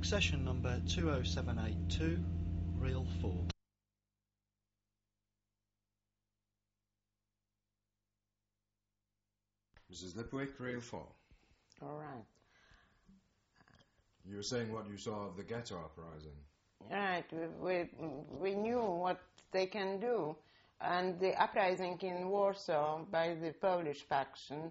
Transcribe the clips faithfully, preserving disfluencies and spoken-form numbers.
Accession number two oh seven eight two, reel four. Missus Lipwick, reel four. All right. You were saying what you saw of the ghetto uprising. Right. We, we, we knew what they can do. And the uprising in Warsaw by the Polish factions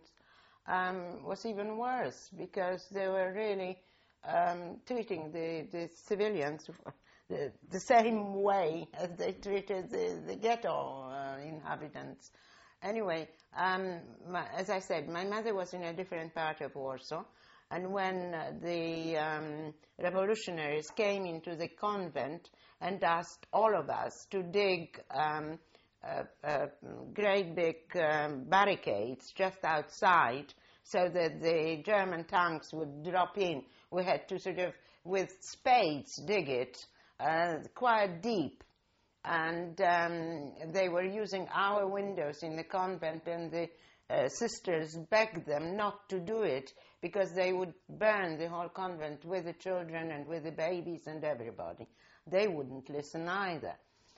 um, was even worse because they were really um, treating the, the civilians the, the same way as they treated the, the ghetto uh, inhabitants. Anyway, um, my, as I said, my mother was in a different part of Warsaw, and when uh, the um, revolutionaries came into the convent and asked all of us to dig um, uh, uh, great big um, barricades just outside so that the German tanks would drop in, we had to sort of, with spades, dig it uh, quite deep. And um, they were using our windows in the convent, and the uh, sisters begged them not to do it because they would burn the whole convent with the children and with the babies and everybody. They wouldn't listen either.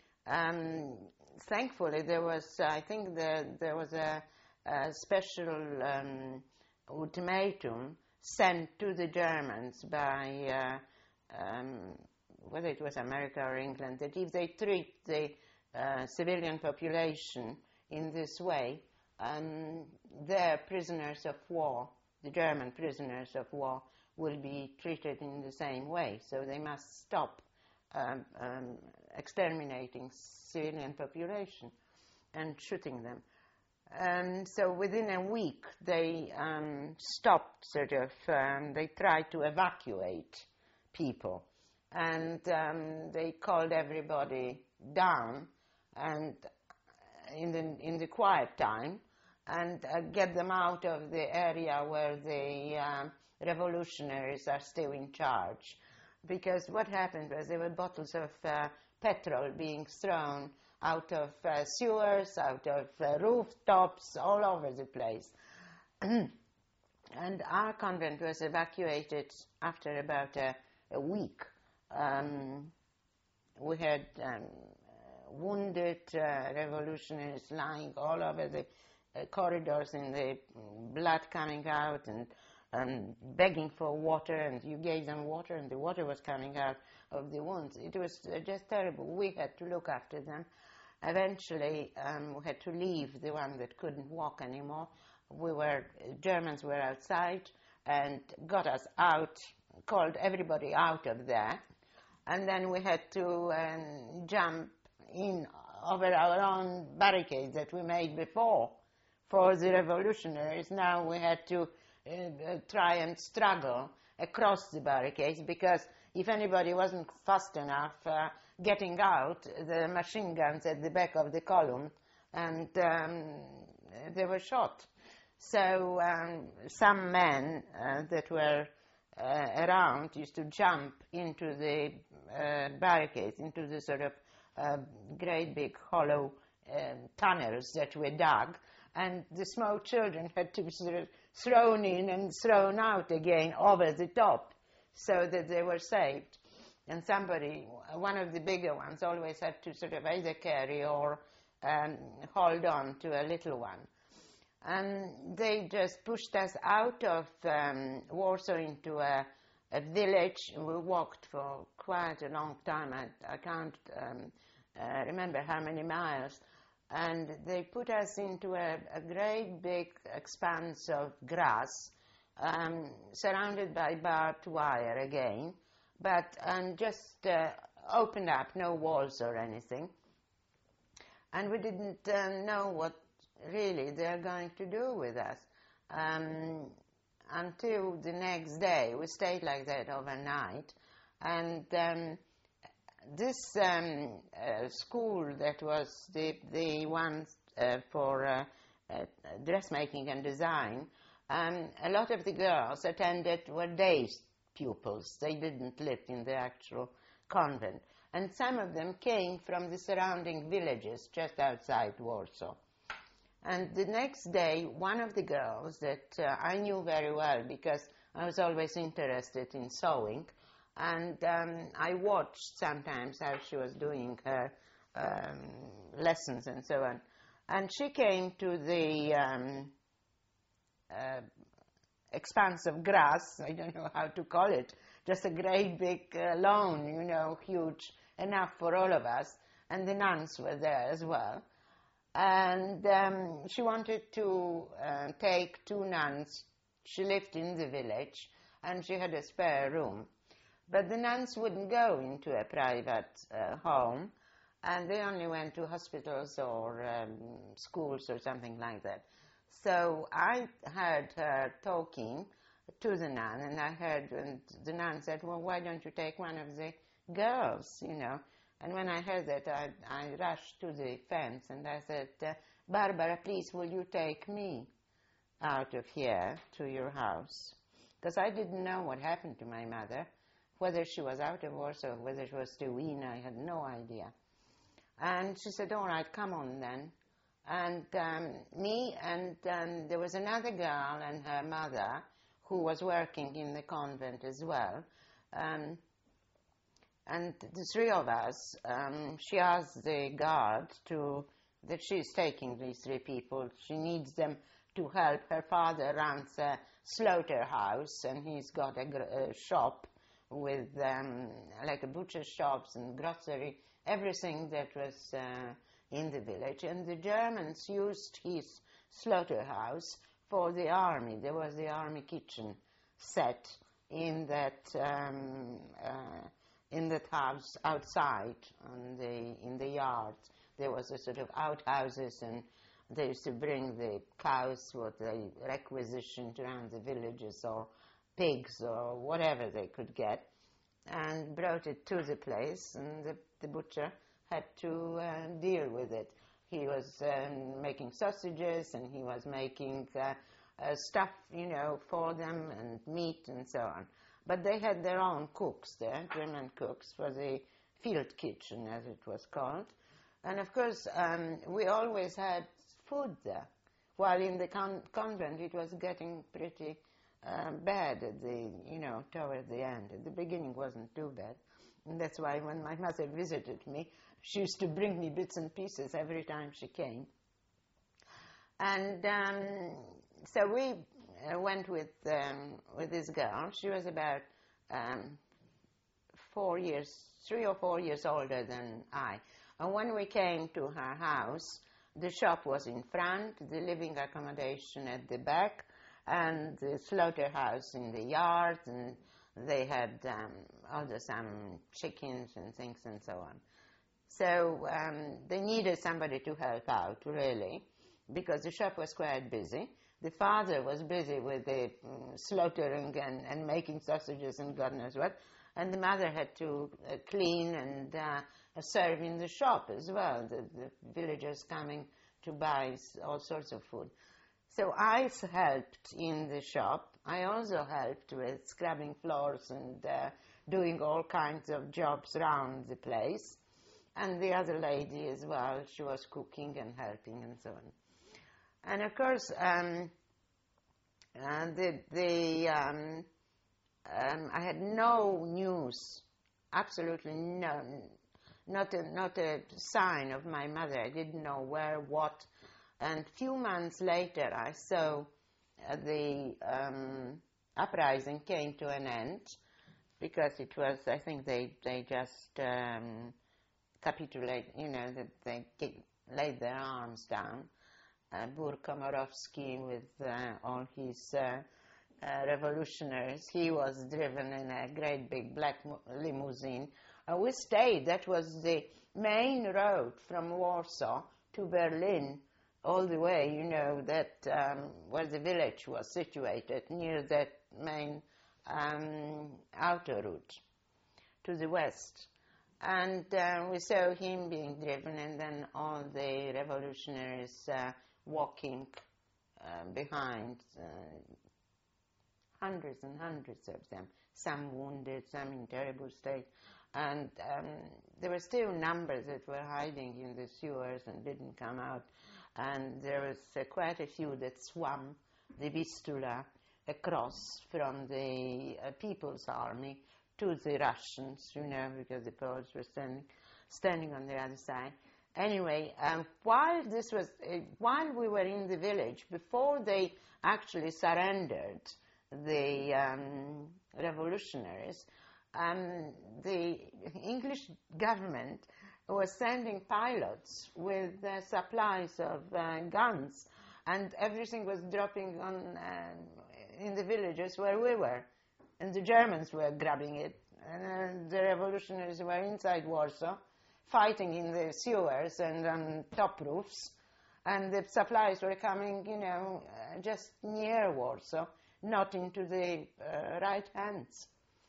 Um, thankfully, there was, I think there, there was a, a special um, ultimatum sent to the Germans by uh, um, whether it was America or England, that if they treat the uh, civilian population in this way, um, their prisoners of war, the German prisoners of war, will be treated in the same way. So they must stop um, um, exterminating civilian population and shooting them. And so within a week, they um, stopped, sort of, um, they tried to evacuate people. And um, they called everybody down and in the, in the quiet time and uh, get them out of the area where the uh, revolutionaries are still in charge. Because what happened was there were bottles of uh, petrol being thrown out of uh, sewers, out of uh, rooftops, all over the place. And our convent was evacuated after about a, a week. Um, we had um, wounded uh, revolutionaries lying all over the uh, corridors in the blood coming out and um, begging for water, and you gave them water and the water was coming out of the wounds. It was uh, just terrible. We had to look after them. Eventually um, we had to leave the one that couldn't walk anymore. We were, Germans were outside and got us out, called everybody out of there. And then we had to um, jump in over our own barricades that we made before for the revolutionaries. Now we had to uh, uh, try and struggle across the barricades, because if anybody wasn't fast enough uh, getting out, the machine guns at the back of the column, and um, they were shot. So um, some men uh, that were Uh, around used to jump into the uh, barricades, into the sort of uh, great big hollow uh, tunnels that were dug, and the small children had to be sort of thrown in and thrown out again over the top so that they were saved. And somebody, one of the bigger ones, always had to sort of either carry or um, hold on to a little one. And they just pushed us out of um, Warsaw into a, a village. We walked for quite a long time. I, I can't um, uh, remember how many miles. And they put us into a, a great big expanse of grass, um, surrounded by barbed wire again, but and just uh, opened up, no walls or anything. And we didn't uh, know what really they're going to do with us um, until the next day. We stayed like that overnight, and um, this um, uh, school that was the the one uh, for uh, uh, dressmaking and design, um, a lot of the girls attended were day pupils. They didn't live in the actual convent, and some of them came from the surrounding villages just outside Warsaw. And the next day, one of the girls that uh, I knew very well, because I was always interested in sewing, And um, I watched sometimes how she was doing her um, lessons and so on. And she came to the um, uh, expanse of grass, I don't know how to call it, just a great big uh, lawn, you know, huge, enough for all of us. And the nuns were there as well. And um, she wanted to uh, take two nuns. She lived in the village, and she had a spare room. But the nuns wouldn't go into a private uh, home, and they only went to hospitals or um, schools or something like that. So I heard her talking to the nun, and I heard and the nun said, well, why don't you take one of the girls, you know? And when I heard that, I, I rushed to the fence and I said, uh, Barbara, please, will you take me out of here to your house? Because I didn't know what happened to my mother, whether she was out of Warsaw, whether she was still in, I had no idea. And she said, all right, come on then. And um, me and um, there was another girl and her mother who was working in the convent as well. Um, And the three of us, um, she asked the guard to, that she's taking these three people. She needs them to help. Her father runs a slaughterhouse, and he's got a, a shop with um, like a butcher shops and grocery, everything that was uh, in the village. And the Germans used his slaughterhouse for the army. There was the army kitchen set in that um, uh, in that house outside on the, in the yard. There was a sort of outhouses, and they used to bring the cows, what they requisitioned around the villages, or pigs, or whatever they could get, and brought it to the place, and the, the butcher had to uh, deal with it. He was um, making sausages, and he was making uh, uh, stuff, you know, for them, and meat, and so on. But they had their own cooks there, German cooks, for the field kitchen, as it was called. And of course, um, we always had food there, while in the con- convent it was getting pretty uh, bad at the, you know, toward the end. At the beginning wasn't too bad. And that's why when my mother visited me, she used to bring me bits and pieces every time she came. And um, so we uh, went with um, with this girl. She was about um, four years, three or four years older than I. And when we came to her house, the shop was in front, the living accommodation at the back, and the slaughterhouse in the yard, and they had um, also some chickens and things and so on. So um, they needed somebody to help out, really, because the shop was quite busy. The father was busy with the um, slaughtering and, and making sausages and God knows what, and the mother had to uh, clean and uh, serve in the shop as well, the, the villagers coming to buy all sorts of food. So I helped in the shop. I also helped with scrubbing floors and uh, doing all kinds of jobs around the place. And the other lady as well, she was cooking and helping and so on. And of course, um, uh, the, the, um, um, I had no news, absolutely no, not a, not a sign of my mother. I didn't know where, what. And a few months later, I saw uh, the um, uprising came to an end, because it was, I think they, they just um, capitulate, you know, that they laid their arms down. Uh, Bur Komorowski with uh, all his uh, uh, revolutionaries, he was driven in a great big black limousine. Uh, we stayed, that was the main road from Warsaw to Berlin, all the way, you know, that um, where the village was situated, near that main um, outer route to the west. And uh, we saw him being driven, and then all the revolutionaries uh, walking uh, behind, uh, hundreds and hundreds of them, some wounded, some in terrible state. And um, there were still numbers that were hiding in the sewers and didn't come out. And there was uh, quite a few that swam the Vistula across from the uh, People's Army to the Russians, you know, because the Poles were standing, standing on the other side. Anyway, um, while this was, uh, while we were in the village, before they actually surrendered the um, revolutionaries, um, the English government was sending pilots with uh, supplies of uh, guns, and everything was dropping on um, in the villages where we were. And the Germans were grabbing it, and uh, the revolutionaries were inside Warsaw, fighting in the sewers and on top roofs, and the supplies were coming, you know, uh, just near Warsaw, not into the uh, right hands.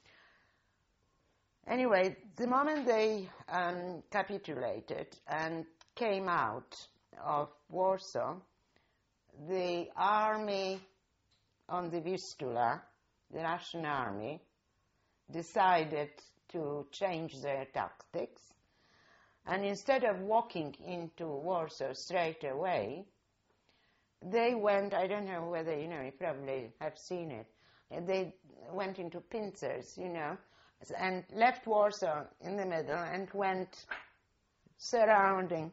Anyway, the moment they um, capitulated and came out of Warsaw, the army on the Vistula, the Russian army, decided to change their tactics, and instead of walking into Warsaw straight away, they went, I don't know whether, you know, you probably have seen it, they went into pincers, you know, and left Warsaw in the middle and went surrounding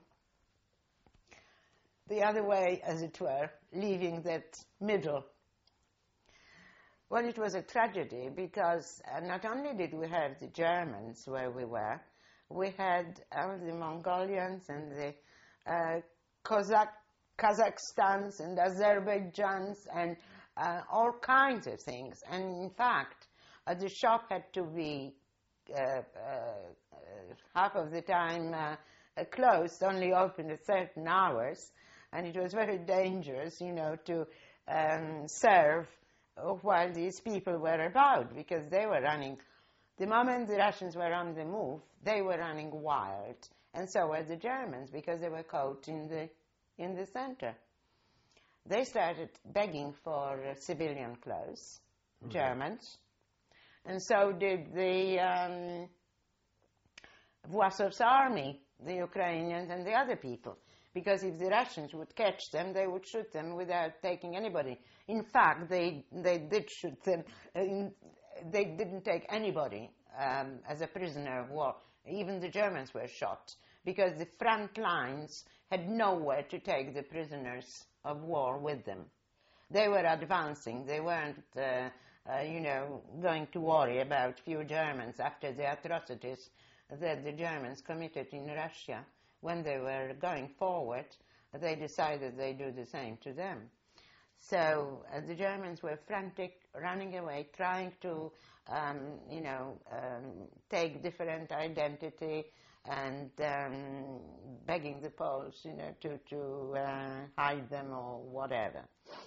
the other way, as it were, leaving that middle. Well, it was a tragedy because uh, not only did we have the Germans where we were, we had uh, the Mongolians and the uh, Kazakh, Kazakhstans and Azerbaijans and uh, all kinds of things. And in fact, uh, the shop had to be uh, uh, uh, half of the time uh, uh, closed, only open at certain hours, and it was very dangerous, you know, to um, serve while these people were about, because they were running. The moment the Russians were on the move, they were running wild, and so were the Germans, because they were caught in the in the center. They started begging for uh, civilian clothes, mm-hmm. Germans, and so did the um, Vlasov's army, the Ukrainians and the other people, because if the Russians would catch them, they would shoot them without taking anybody. In fact, they they did shoot them. In, they didn't take anybody um, as a prisoner of war. Even the Germans were shot, because the front lines had nowhere to take the prisoners of war with them. They were advancing. They weren't, uh, uh, you know, going to worry about few Germans after the atrocities that the Germans committed in Russia. When they were going forward, they decided they'd do the same to them. So uh, the Germans were frantic, running away, trying to, um, you know, um, take different identity and um, begging the Poles, you know, to, to uh, hide them or whatever.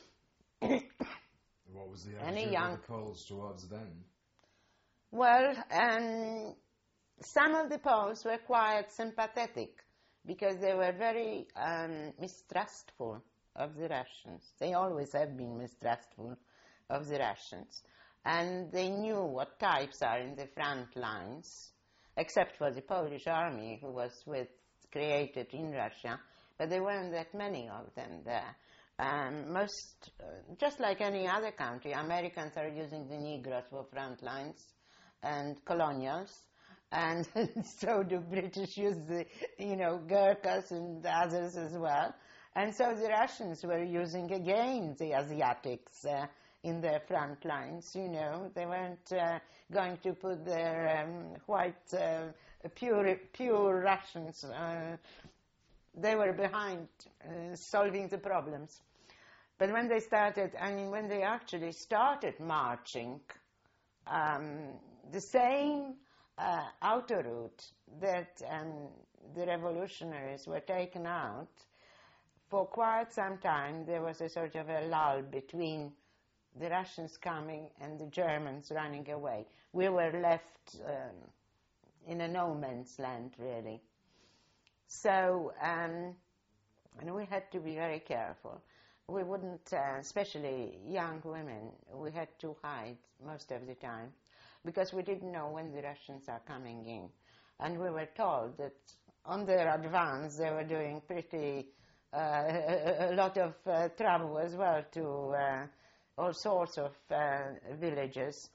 What was the attitude young, of the Poles towards them? Well, um, some of the Poles were quite sympathetic, because they were very um, mistrustful of the Russians. They always have been mistrustful of the Russians. And they knew what types are in the front lines, except for the Polish army, who was with, created in Russia, but there weren't that many of them there. Um, most, uh, just like any other country, Americans are using the Negroes for front lines and colonials, and so do British use the, you know, Gurkhas and the others as well. And so the Russians were using again the Asiatics uh, in their front lines, you know. They weren't uh, going to put their um, white, uh, pure, pure Russians. Uh, they were behind uh, solving the problems. But when they started, I mean, when they actually started marching, um, the same Uh, outer route that um, the revolutionaries were taken out, for quite some time there was a sort of a lull between the Russians coming and the Germans running away. We were left um, in a no man's land, really. So, um, and we had to be very careful. We wouldn't, uh, especially young women, we had to hide most of the time, because we didn't know when the Russians are coming in. And we were told that on their advance they were doing pretty, uh, a, a lot of uh, trouble as well to uh, all sorts of uh, villages.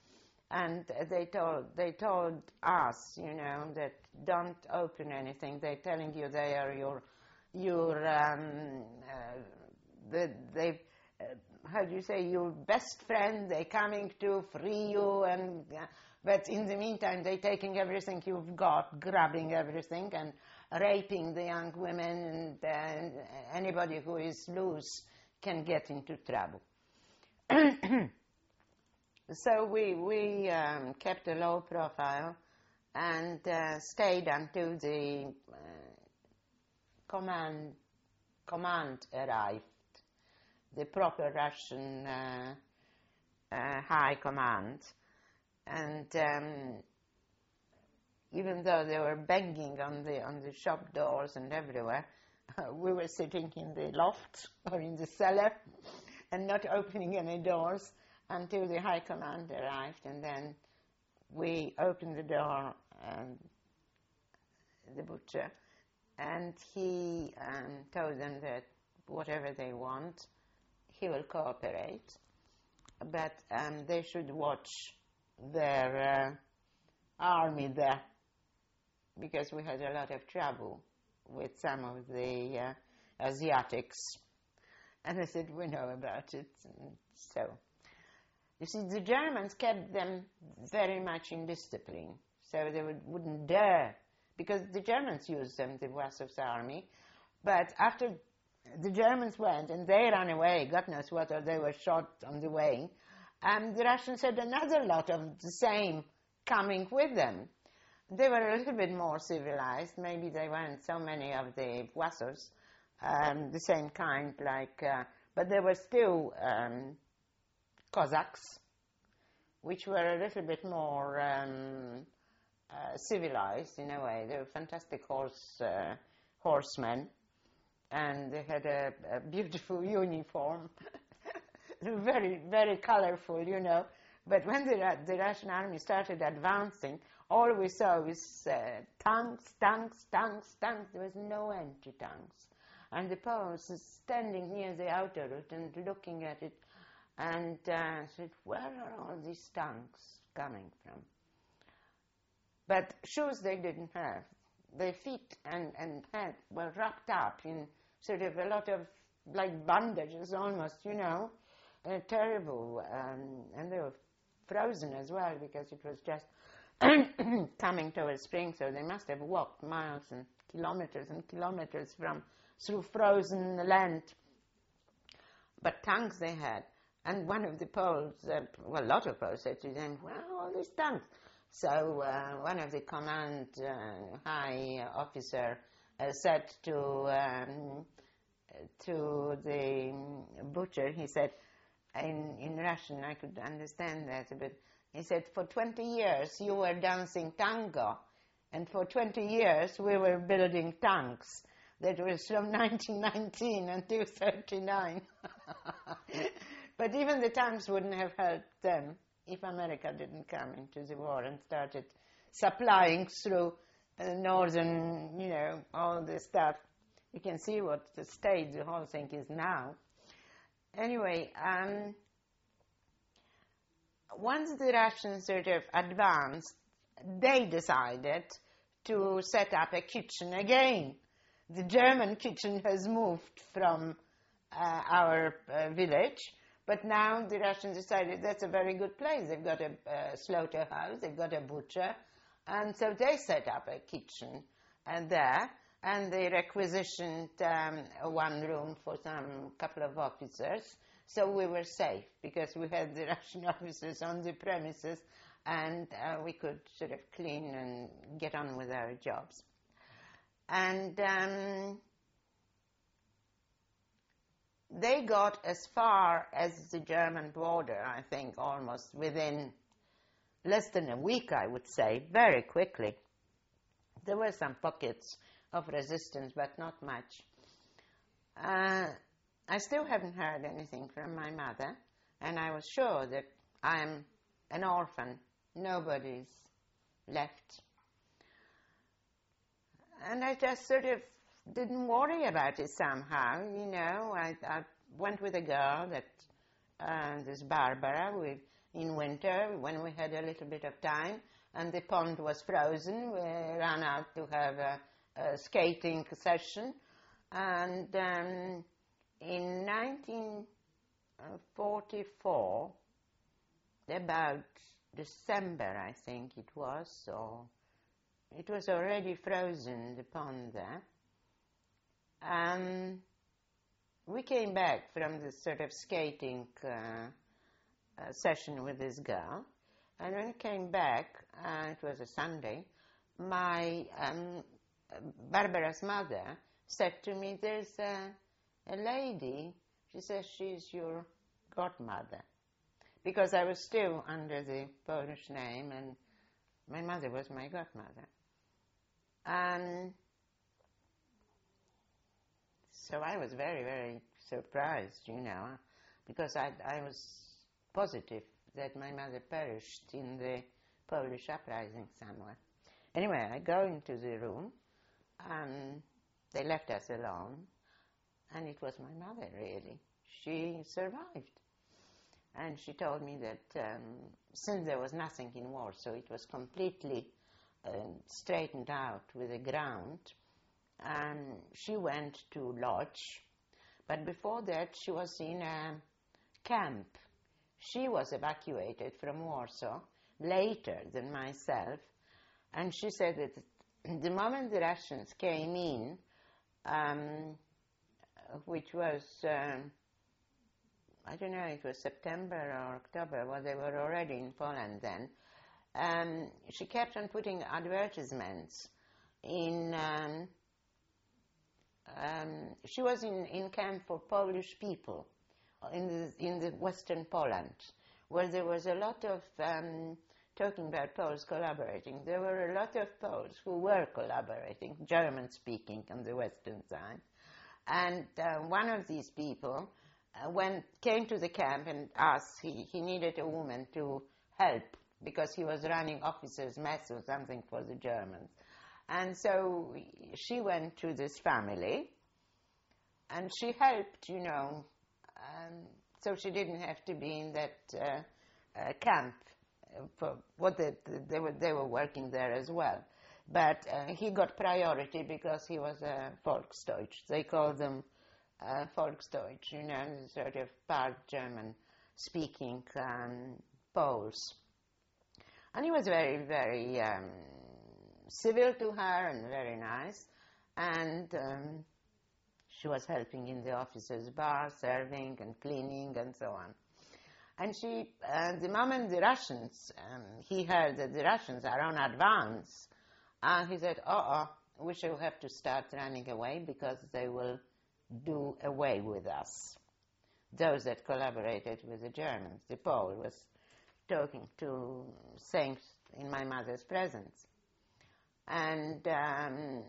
And they told they told us, you know, that don't open anything. They're telling you they are your your um, uh, the, they uh, how do you say, your best friend. They're coming to free you, and uh, but in the meantime they're taking everything you've got, grabbing everything, and raping the young women, and uh, anybody who is loose can get into trouble. So we, we um, kept a low profile and uh, stayed until the uh, command, command arrived, the proper Russian uh, uh, high command. And um, even though they were banging on the, on the shop doors and everywhere, uh, we were sitting in the loft or in the cellar and not opening any doors until the high command arrived, and then we opened the door, um, the butcher, and he um, told them that whatever they want, he will cooperate, but um, they should watch their uh, army there, because we had a lot of trouble with some of the uh, Asiatics. And I said, we know about it. And so, you see, the Germans kept them very much in discipline, so they would, wouldn't dare, because the Germans used them, the Wassow's army, but after the Germans went and they ran away, God knows what, or they were shot on the way, and the Russians had another lot of the same coming with them. They were a little bit more civilized. Maybe they weren't so many of the Wassows, um, the same kind, like, uh, but they were still um, Cossacks, which were a little bit more um, uh, civilized in a way. They were fantastic horse uh, horsemen, and they had a, a beautiful uniform, very, very colorful, you know. But when the, the Russian army started advancing, all we saw was uh, tanks, tanks, tanks, tanks. There was no end to tanks. And the Poles was standing near the outer route and looking at it, and uh, said, where are all these tanks coming from? But shoes they didn't have. Their feet and, and head were wrapped up in sort of a lot of, like, bandages almost, you know, uh, terrible. Um, and they were frozen as well, because it was just coming towards spring, so they must have walked miles and kilometers and kilometers from through frozen land. But tanks they had. And one of the Poles, uh, well, a lot of Poles said to them, well, all these tanks. So uh, one of the command uh, high officer uh, said to um, to the butcher, he said, in, in Russian, I could understand that, but he said, for twenty years you were dancing tango, and for twenty years we were building tanks. That was from nineteen nineteen until thirty-nine. But even the tanks wouldn't have helped them if America didn't come into the war and started supplying through uh, northern, you know, all this stuff. You can see what the state the whole thing is now. Anyway, um, once the Russians sort of advanced, they decided to set up a kitchen again. The German kitchen has moved from uh, our uh, village, but now the Russians decided that's a very good place. They've got a uh, slaughterhouse, they've got a butcher, and so they set up a kitchen and there, and they requisitioned um, one room for some couple of officers. So we were safe because we had the Russian officers on the premises, and uh, we could sort of clean and get on with our jobs. And um, they got as far as the German border, I think, almost within less than a week, I would say, very quickly. There were some pockets of resistance, but not much. Uh, I still haven't heard anything from my mother, and I was sure that I'm an orphan. Nobody's left. And I just sort of didn't worry about it somehow, you know. I, I went with a girl, that uh, this Barbara. We in winter when we had a little bit of time and the pond was frozen. We ran out to have a, a skating session. And um, in nineteen forty-four, about December, I think it was, so it was already frozen, the pond there. Um, we came back from this sort of skating uh, uh, session with this girl, and when we came back, uh, it was a Sunday, my um, Barbara's mother said to me, there's a, a lady, she says she's your godmother, because I was still under the Polish name and my mother was my godmother. And so I was very, very surprised, you know, because I, I was positive that my mother perished in the Polish uprising somewhere. Anyway, I go into the room and they left us alone, and it was my mother, really. She survived. And she told me that um, since there was nothing in Warsaw, it was completely uh, straightened out with the ground, and she went to Lodz, but before that she was in a camp. She was evacuated from Warsaw later than myself, and she said that the moment the Russians came in, um, which was, um, I don't know, it was September or October, well, they were already in Poland then, um, she kept on putting advertisements in, um, um, she was in, in camp for Polish people in the, in the Western Poland, where there was a lot of, um, talking about Poles collaborating, there were a lot of Poles who were collaborating, German-speaking on the Western side. And uh, one of these people uh, went, came to the camp and asked, he, he needed a woman to help because he was running officers' mess or something for the Germans. And so she went to this family and she helped, you know, um, so she didn't have to be in that uh, uh, camp. For what they, they, were, they were working there as well. But uh, he got priority because he was a Volksdeutsch. They call them uh, Volksdeutsch, you know, sort of part German-speaking um, Poles. And he was very, very um, civil to her and very nice. And um, she was helping in the officers' bar, serving and cleaning and so on. And she, uh, the moment the Russians, um, he heard that the Russians are on advance, uh, he said, uh-oh, we shall have to start running away because they will do away with us. Those that collaborated with the Germans. The Pole was talking to, saying in my mother's presence. And um,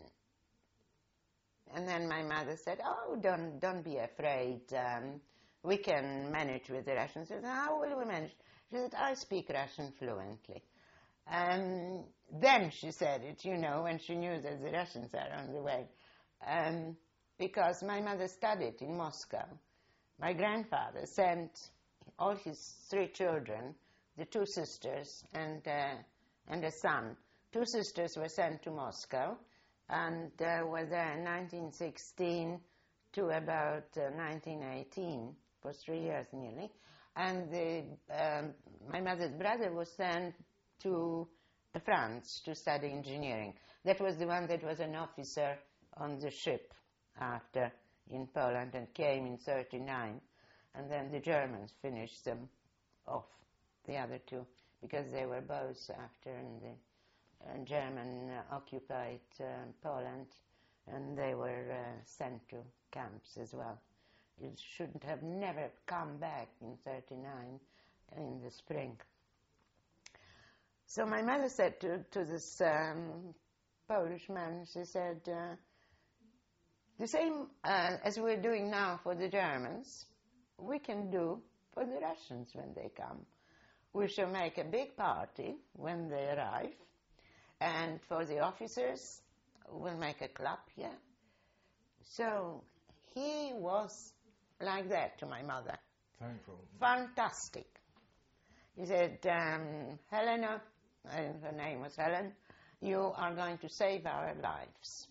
and then my mother said, oh, don't, don't be afraid. Um, we can manage with the Russians. She said, how will we manage? She said, I speak Russian fluently. Um, then she said it, you know, when she knew that the Russians are on the way. Um, because my mother studied in Moscow. My grandfather sent all his three children, the two sisters and, uh, and a son. Two sisters were sent to Moscow and uh, were there in nineteen sixteen to about uh, nineteen eighteen. For three years nearly, and the, um, my mother's brother was sent to France to study engineering. That was the one that was an officer on the ship after in Poland and came in thirty-nine, and then the Germans finished them off, the other two, because they were both after in the uh, German-occupied uh, Poland, and they were uh, sent to camps as well. It shouldn't have never come back in thirty-nine in the spring. So my mother said to, to this um, Polish man, she said, uh, the same uh, as we're doing now for the Germans, we can do for the Russians when they come. We shall make a big party when they arrive, and for the officers, we'll make a club here. So he was like that to my mother. Thankful. Fantastic. he said, um, Helena, and her name was Helen, you are going to save our lives.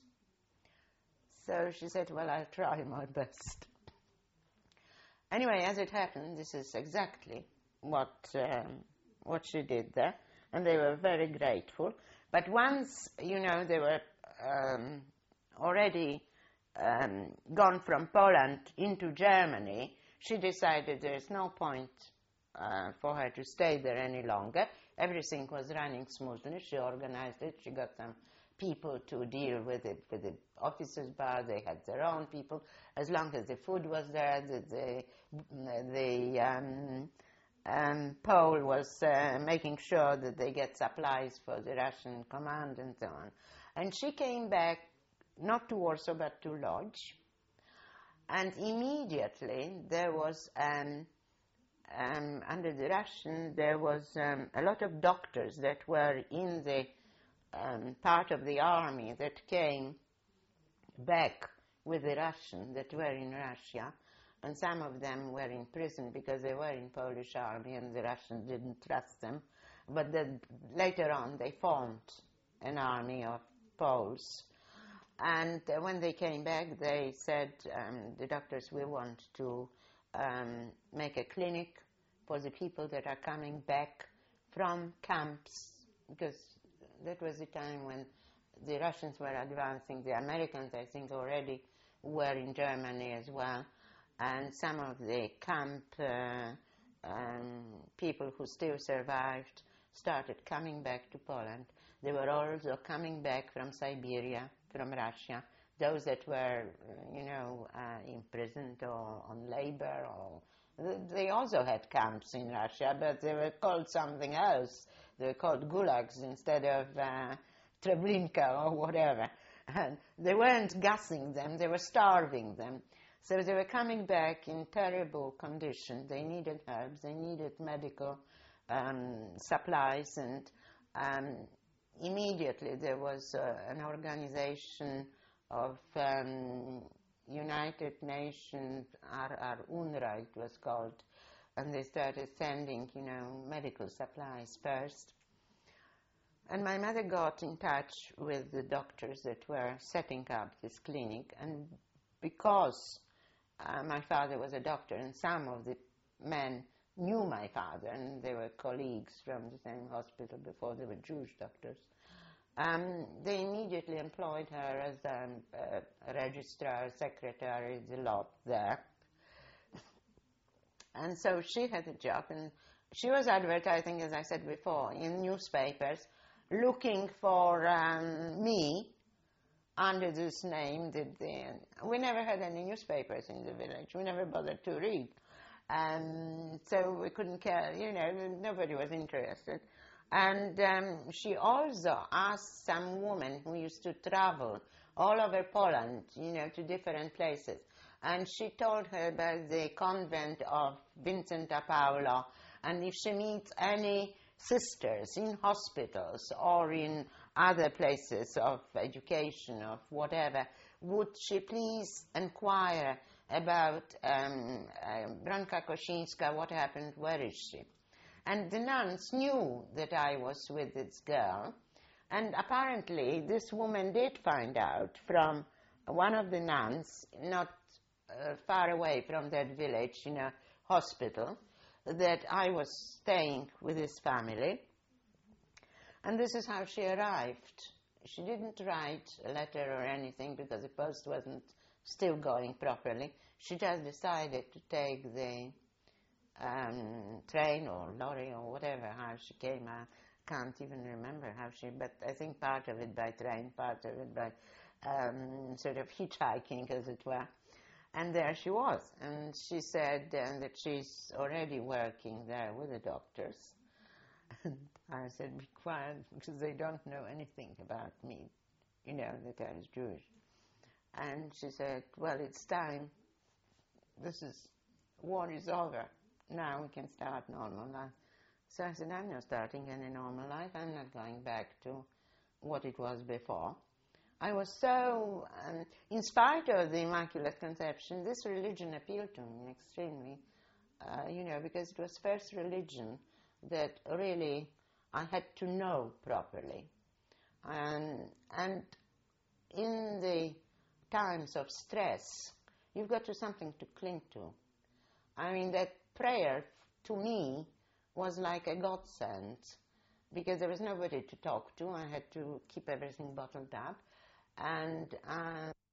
So she said, well, I'll try my best. Anyway, as it happened, this is exactly what um, what she did there, and they were very grateful. But once, you know, they were um, already um, gone from Poland into Germany, she decided there's no point uh, for her to stay there any longer. Everything was running smoothly. She organized it. She got some people to deal with it, with the officers' bar. They had their own people. As long as the food was there, the the, the um, um, Pole was uh, making sure that they get supplies for the Russian command and so on. And she came back, not to Warsaw, but to Lodz. And immediately there was, um, um, under the Russian, there was um, a lot of doctors that were in the Um, part of the army that came back with the Russian, that were in Russia, and some of them were in prison because they were in Polish army and the Russians didn't trust them. But then later on they formed an army of Poles. And uh, when they came back, they said, um, the doctors, we want to um, make a clinic for the people that are coming back from camps, because that was the time when the Russians were advancing. The Americans, I think, already were in Germany as well. And some of the camp uh, um, people who still survived started coming back to Poland. They were also coming back from Siberia, from Russia, those that were, you know, uh, imprisoned or on labor. Or they also had camps in Russia, but they were called something else. They were called gulags instead of uh, Treblinka or whatever. And they weren't gassing them, they were starving them. So they were coming back in terrible condition. They needed herbs, they needed medical um, supplies, and um, immediately there was uh, an organization of um, United Nations, R R UNRWA it was called, and they started sending, you know, medical supplies first. And my mother got in touch with the doctors that were setting up this clinic, and because uh, my father was a doctor, and some of the men knew my father, and they were colleagues from the same hospital before they were Jewish doctors, um, they immediately employed her as um, a registrar, secretary, the lot there. And so she had a job, and she was advertising, as I said before, in newspapers, looking for um, me under this name. That the, we never had any newspapers in the village. We never bothered to read. Um, so we couldn't care, you know, nobody was interested. And um, she also asked some woman who used to travel all over Poland, you know, to different places. And she told her about the convent of Vincenta Paulo, and if she meets any sisters in hospitals or in other places of education, of whatever, would she please inquire about um, uh, Bronka Kosińska, what happened, where is she? And the nuns knew that I was with this girl, and apparently this woman did find out from one of the nuns, not uh, far away from that village in a hospital, that I was staying with his family. And this is how she arrived. She didn't write a letter or anything because the post wasn't still going properly. She just decided to take the um, train or lorry or whatever, how she came. I can't even remember how she, but I think part of it by train, part of it by um, sort of hitchhiking, as it were. And there she was. And she said uh, that she's already working there with the doctors. And I said, be quiet, because they don't know anything about me, you know, that I was Jewish. And she said, well, it's time. This is, war is over. Now we can start normal life. So I said, I'm not starting any normal life. I'm not going back to what it was before. I was so, um, in spite of the Immaculate Conception, this religion appealed to me extremely, uh, you know, because it was first religion that really I had to know properly. And, and in the times of stress, you've got to something to cling to. I mean, that prayer to me was like a godsend, because there was nobody to talk to. I had to keep everything bottled up. And uh,